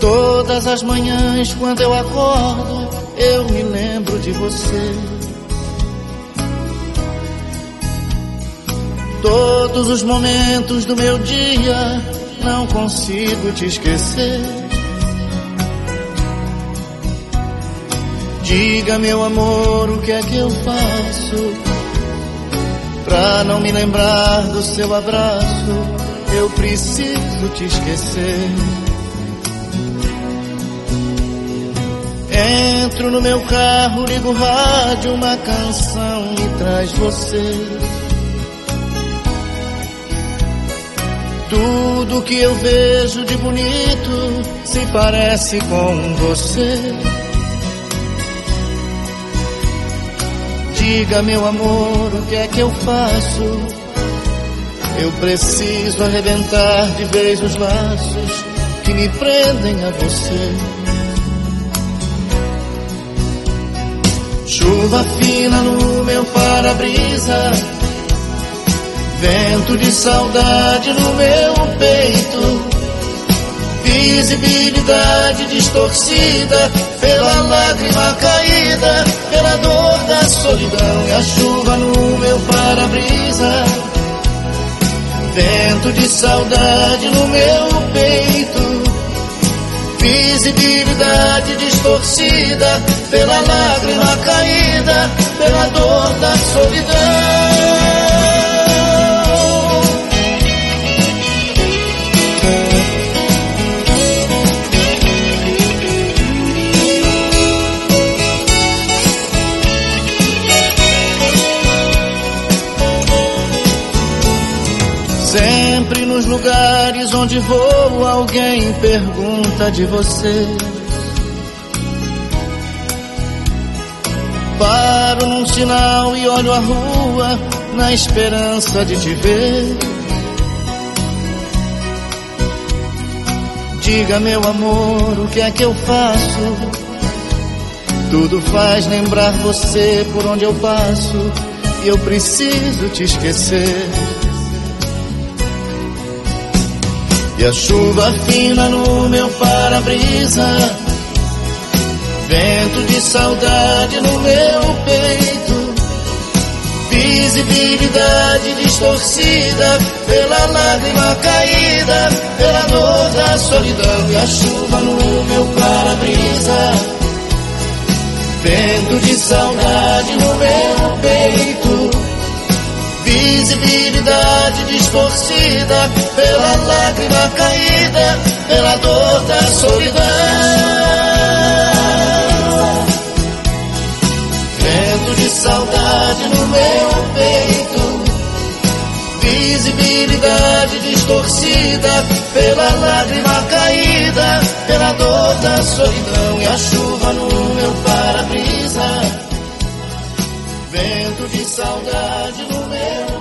Todas as manhãs quando eu acordo, eu me lembro de você. Todos os momentos do meu dia, não consigo te esquecer. Diga, meu amor, o que é que eu faço pra não me lembrar do seu abraço? Eu preciso te esquecer. Entro no meu carro, ligo o rádio, uma canção me traz você. Tudo que eu vejo de bonito se parece com você. Diga, meu amor, o que é que eu faço? Eu preciso arrebentar de vez os laços que me prendem a você. Chuva fina no meu para-brisa, vento de saudade no meu peito, visibilidade distorcida pela lágrima caída, pela dor da solidão. E a chuva no meu para-brisa, vento de saudade no meu peito, visibilidade distorcida pela lágrima caída, pela dor da solidão. Sempre nos lugares onde vou, alguém pergunta de você. Paro num sinal e olho a rua na esperança de te ver. Diga, meu amor, o que é que eu faço? Tudo faz lembrar você por onde eu passo, e eu preciso te esquecer. E a chuva fina no meu para-brisa, vento de saudade no meu peito, visibilidade distorcida pela lágrima caída, pela dor da solidão. E a chuva no meu para-brisa, vento de saudade no meu peito, visibilidade distorcida pela lágrima caída, pela dor da solidão. Vento de saudade no meu peito, visibilidade distorcida pela lágrima caída, pela dor da solidão. E a chuva no meu para-brisa, vento de saudade no meu